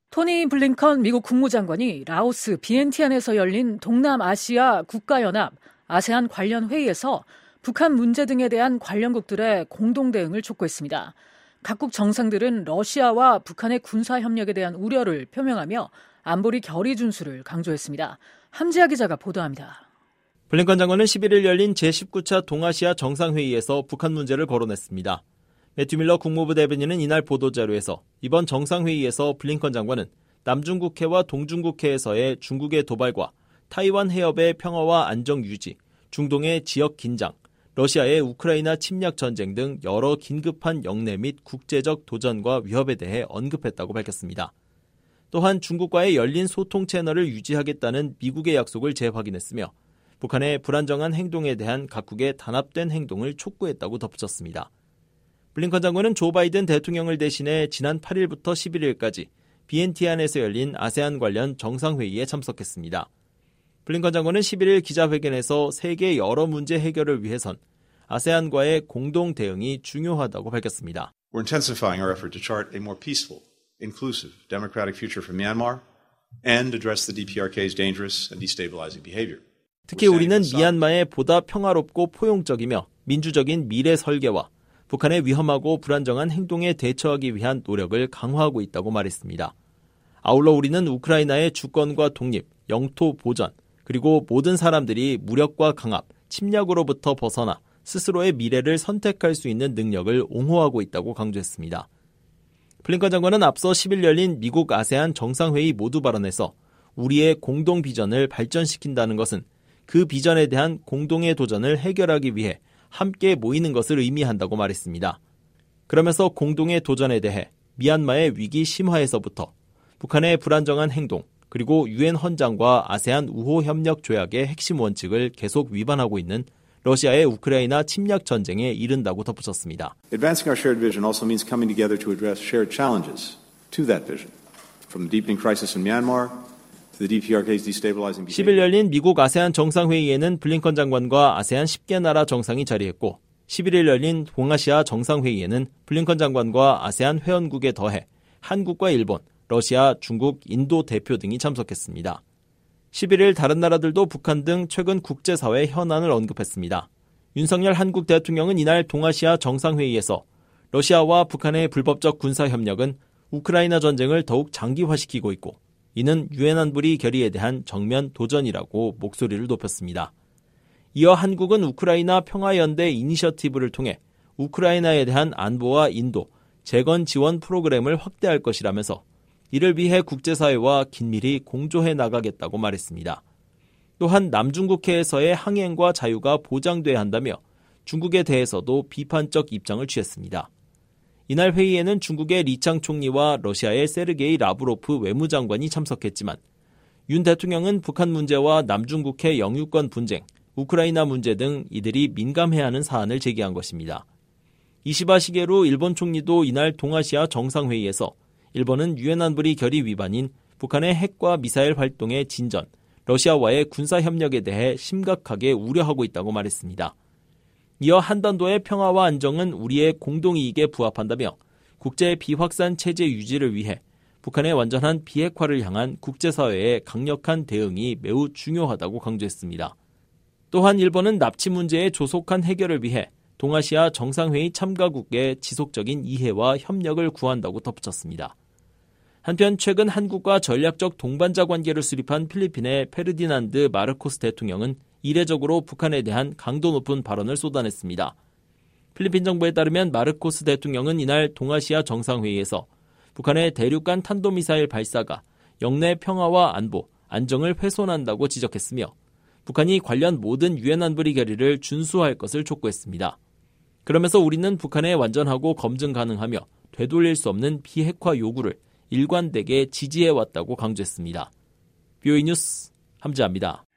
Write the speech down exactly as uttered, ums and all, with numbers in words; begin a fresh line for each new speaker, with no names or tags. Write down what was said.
토니 블링컨 미국 국무장관이 라오스 비엔티안에서 열린 동남아시아 국가연합 아세안 관련 회의에서 북한 문제 등에 대한 관련국들의 공동 대응을 촉구했습니다. 각국 정상들은 러시아와 북한의 군사 협력에 대한 우려를 표명하며 안보리 결의 준수를 강조했습니다. 함지아 기자가 보도합니다.
블링컨 장관은 십일 일 열린 제십구 차 동아시아 정상회의에서 북한 문제를 거론했습니다. 매튜 밀러 국무부 대변인은 이날 보도자료에서 이번 정상회의에서 블링컨 장관은 남중국해와 동중국해에서의 중국의 도발과 타이완 해협의 평화와 안정 유지, 중동의 지역 긴장, 러시아의 우크라이나 침략 전쟁 등 여러 긴급한 영내 및 국제적 도전과 위협에 대해 언급했다고 밝혔습니다. 또한 중국과의 열린 소통 채널을 유지하겠다는 미국의 약속을 재확인했으며 북한의 불안정한 행동에 대한 각국의 단합된 행동을 촉구했다고 덧붙였습니다. 블링컨 장관은 조 바이든 대통령을 대신해 지난 팔 일부터 십일 일까지 비엔티안에서 열린 아세안 관련 정상회의에 참석했습니다. 블링컨 장관은 십일 일 기자회견에서 세계 여러 문제 해결을 위해선 아세안과의 공동 대응이 중요하다고 밝혔습니다.
We're intensifying our effort to chart a more peaceful, inclusive, democratic future for Myanmar and address the 디피아르케이's dangerous and destabilizing behavior.
특히 우리는 미얀마의 보다 평화롭고 포용적이며 민주적인 미래 설계와 북한의 위험하고 불안정한 행동에 대처하기 위한 노력을 강화하고 있다고 말했습니다. 아울러 우리는 우크라이나의 주권과 독립, 영토 보전, 그리고 모든 사람들이 무력과 강압, 침략으로부터 벗어나 스스로의 미래를 선택할 수 있는 능력을 옹호하고 있다고 강조했습니다. 블링컨 장관은 앞서 십 일 열린 미국 아세안 정상회의 모두 발언에서 우리의 공동 비전을 발전시킨다는 것은 그 비전에 대한 공동의 도전을 해결하기 위해 함께 모이는 것을 의미한다고 말했습니다. 그러면서 공동의 도전에 대해 미얀마의 위기 심화에서부터 북한의 불안정한 행동, 그리고 유엔 헌장과 아세안 우호 협력 조약의 핵심 원칙을 계속 위반하고 있는 러시아의 우크라이나 침략 전쟁에 이른다고 덧붙였습니다.
Advancing our shared vision also means coming together to address shared challenges to that vision, from the deepening crisis in Myanmar to the 디피아르케이's destabilizing behavior.
십 일 열린 미국 아세안 정상회의에는 블링컨 장관과 아세안 십 개 나라 정상이 자리했고 십일 일 열린 동아시아 정상회의에는 블링컨 장관과 아세안 회원국에 더해 한국과 일본, 러시아, 중국, 인도 대표 등이 참석했습니다. 십일 일 다른 나라들도 북한 등 최근 국제사회 현안을 언급했습니다. 윤석열 한국 대통령은 이날 동아시아 정상회의에서 러시아와 북한의 불법적 군사협력은 우크라이나 전쟁을 더욱 장기화시키고 있고 이는 유엔 안보리 결의에 대한 정면 도전이라고 목소리를 높였습니다. 이어 한국은 우크라이나 평화연대 이니셔티브를 통해 우크라이나에 대한 안보와 인도, 재건 지원 프로그램을 확대할 것이라면서 이를 위해 국제사회와 긴밀히 공조해 나가겠다고 말했습니다. 또한 남중국해에서의 항행과 자유가 보장돼야 한다며 중국에 대해서도 비판적 입장을 취했습니다. 이날 회의에는 중국의 리창 총리와 러시아의 세르게이 라브로프 외무장관이 참석했지만 윤 대통령은 북한 문제와 남중국해 영유권 분쟁, 우크라이나 문제 등 이들이 민감해야 하는 사안을 제기한 것입니다. 이시바 시게루 일본 총리도 이날 동아시아 정상회의에서 일본은 유엔 안보리 결의 위반인 북한의 핵과 미사일 활동의 진전, 러시아와의 군사협력에 대해 심각하게 우려하고 있다고 말했습니다. 이어 한반도의 평화와 안정은 우리의 공동이익에 부합한다며 국제 비확산 체제 유지를 위해 북한의 완전한 비핵화를 향한 국제사회의 강력한 대응이 매우 중요하다고 강조했습니다. 또한 일본은 납치 문제의 조속한 해결을 위해 동아시아 정상회의 참가국의 지속적인 이해와 협력을 구한다고 덧붙였습니다. 한편 최근 한국과 전략적 동반자 관계를 수립한 필리핀의 페르디난드 마르코스 대통령은 이례적으로 북한에 대한 강도 높은 발언을 쏟아냈습니다. 필리핀 정부에 따르면 마르코스 대통령은 이날 동아시아 정상회의에서 북한의 대륙간 탄도미사일 발사가 영내 평화와 안보, 안정을 훼손한다고 지적했으며 북한이 관련 모든 유엔 안보리 결의를 준수할 것을 촉구했습니다. 그러면서 우리는 북한의 완전하고 검증 가능하며 되돌릴 수 없는 비핵화 요구를 일관되게 지지해왔다고 강조했습니다. 비오이 뉴스 함지아입니다.